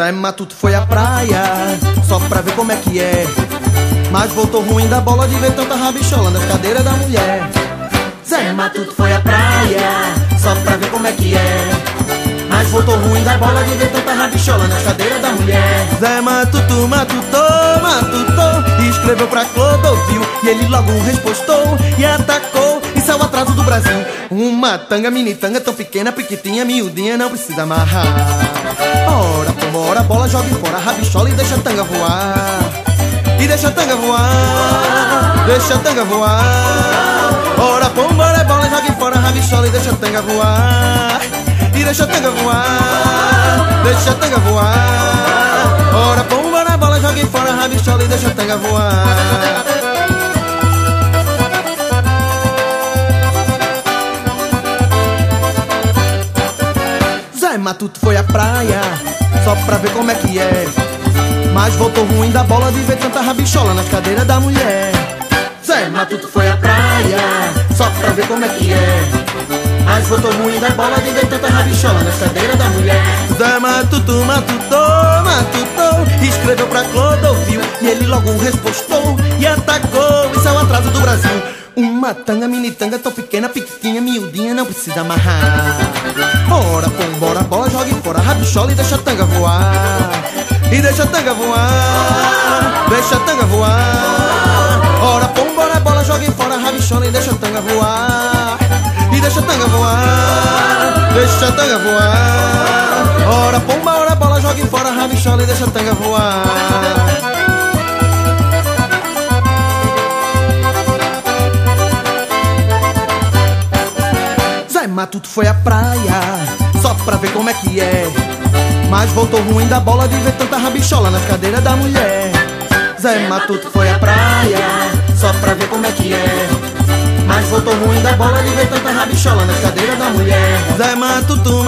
Zé Matuto foi à praia só pra ver como é que é, mas voltou ruim da bola de ver tanta rabichola nas cadeiras da mulher. Zé Matuto foi à praia só pra ver como é que é, mas voltou ruim da bola de ver tanta rabichola nas cadeiras da mulher. Zé Matuto escreveu pra Clodovil e ele logo respostou e atacou. Isso é o atraso do Brasil. Uma tanga, mini tanga, tão pequena, piquitinha, miudinha, não precisa amarrar. Ora, pomba, ora, bola, jogue fora a rabichola e deixa a tanga voar. E deixa a tanga voar, deixa a tanga voar. Ora, pomba, ora, bola, jogue fora a rabichola e deixa a tanga voar. E deixa a tanga voar, deixa a tanga voar. Ora, pomba, ora, bola, jogue fora a rabichola e deixa a tanga voar. Zé Matuto foi à praia só pra ver como é que é, mas voltou ruim da bola de ver tanta rabichola nas cadeiras da mulher. Zé Matuto foi à praia só pra ver como é que é, mas voltou ruim da bola de ver tanta rabichola nas cadeiras da mulher. Zé Matuto escreveu pra Clodovil e ele logo respostou e atacou. Isso é o atraso do Brasil. Uma tanga, mini tanga, tão pequena, piquitinha, miudinha, não precisa amarrar. Ora, pomba, ora, bola, jogue fora a rabichola e deixa a tanga voar. E deixa a tanga voar, deixa a tanga voar. Ora, pomba, ora, bola, jogue fora a rabichola e deixa a tanga voar. E deixa a tanga voar, deixa a tanga voar. Ora, pomba, ora, bola, jogue fora a rabichola e deixa a tanga voar. Zé Matuto foi à praia só pra ver como é que é, mas voltou ruim da bola de ver tanta rabichola nas cadeiras da mulher. Zé Matuto foi à praia só pra ver como é que é, mas voltou ruim da bola de ver tanta rabichola nas cadeiras da mulher. Zé Matuto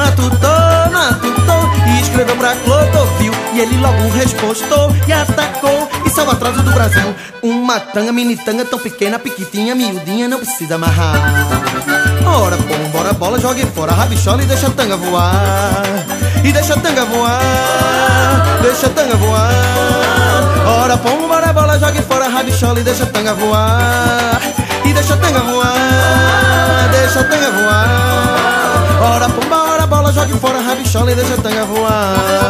e escreveu pra Clodovil e ele logo respostou e atacou. Isso é o atraso do Brasil. Uma tanga, mini tanga, tão pequena, piquitinha, miudinha, não precisa amarrar. Ora, pomba, ora, bola, jogue fora a rabichola e deixa a tanga voar. E deixa a tanga voar, deixa a tanga voar. Ora, pomba, ora, bola, jogue fora a rabichola e deixa a tanga voar. E deixa a tanga voar, deixa a tanga voar. Ora, pomba, ora, bola, jogue fora a rabichola e deixa a tanga voar.